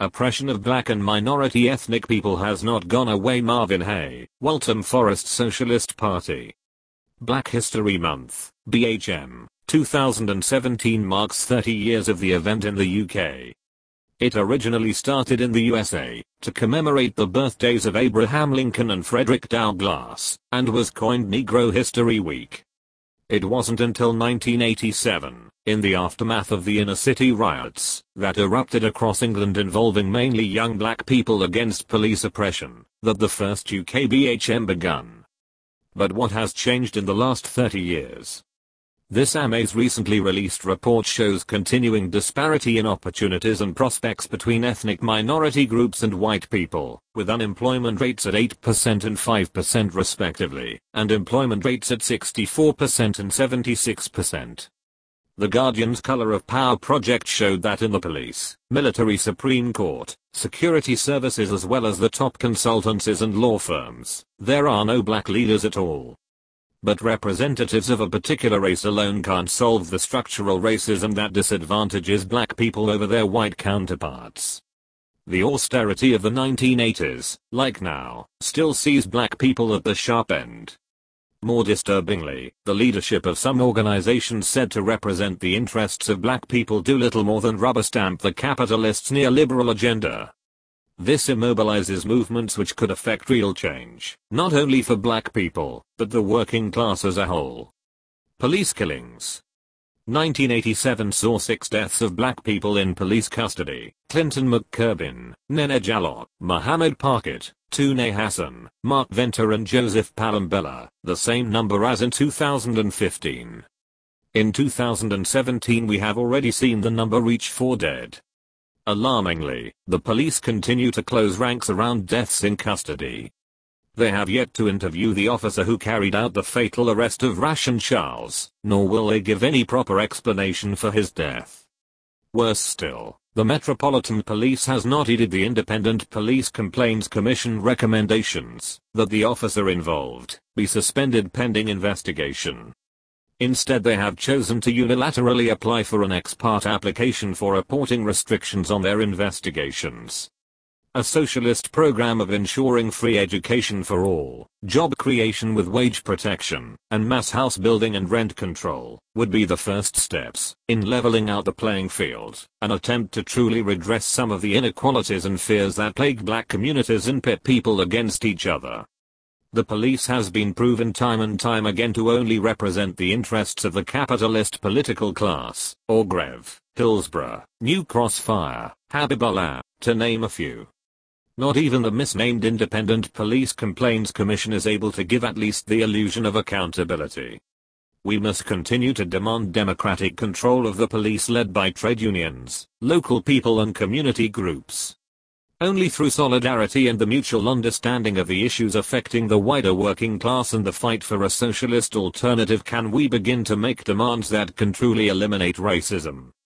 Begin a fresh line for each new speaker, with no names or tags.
Oppression of black and minority ethnic people has not gone away. Marvin Hay, Waltham Forest Socialist Party. Black History Month, BHM, 2017 marks 30 years of the event in the UK. It originally started in the USA, to commemorate the birthdays of Abraham Lincoln and Frederick Douglass, and was coined Negro History Week. It wasn't until 1987, in the aftermath of the inner-city riots, that erupted across England involving mainly young black people against police oppression, that the first UK BHM begun. But what has changed in the last 30 years? This AMA's recently released report shows continuing disparity in opportunities and prospects between ethnic minority groups and white people, with unemployment rates at 8% and 5% respectively, and employment rates at 64% and 76%. The Guardian's Color of Power project showed that in the police, military, Supreme Court, security services as well as the top consultancies and law firms, there are no black leaders at all. But representatives of a particular race alone can't solve the structural racism that disadvantages black people over their white counterparts. The austerity of the 1980s, like now, still sees black people at the sharp end. More disturbingly, the leadership of some organizations said to represent the interests of black people do little more than rubber stamp the capitalists' neoliberal agenda. This immobilizes movements which could affect real change, not only for black people, but the working class as a whole. Police killings. 1987 saw 6 deaths of black people in police custody: Clinton McKerbin, Nene Jalloh, Muhammad Parkett, Tune Hassan, Mark Venter and Joseph Palambella, the same number as in 2015. In 2017 we have already seen the number reach 4 dead. Alarmingly, the police continue to close ranks around deaths in custody. They have yet to interview the officer who carried out the fatal arrest of Rashan Charles, nor will they give any proper explanation for his death. Worse still, the Metropolitan Police has not heeded the Independent Police Complaints Commission recommendations that the officer involved be suspended pending investigation. Instead they have chosen to unilaterally apply for an ex parte application for reporting restrictions on their investigations. A socialist program of ensuring free education for all, job creation with wage protection, and mass house building and rent control would be the first steps in leveling out the playing field, an attempt to truly redress some of the inequalities and fears that plague black communities and pit people against each other. The police has been proven time and time again to only represent the interests of the capitalist political class, Orgreave, Hillsborough, New Cross Fire, Habibullah, to name a few. Not even the misnamed Independent Police Complaints Commission is able to give at least the illusion of accountability. We must continue to demand democratic control of the police led by trade unions, local people and community groups. Only through solidarity and the mutual understanding of the issues affecting the wider working class and the fight for a socialist alternative can we begin to make demands that can truly eliminate racism.